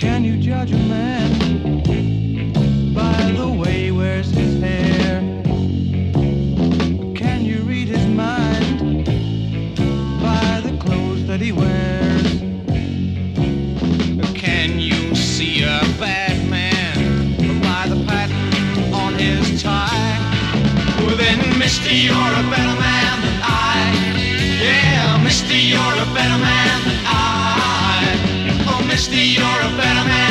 Can you judge a man by the way he wears his hair? Can you read his mind by the clothes that he wears? Can you see a bad man by the pattern on his tie? Well then, mister, you're a better man than I. Yeah, mister, you're a better man than I. Oh, mister, you're a better man.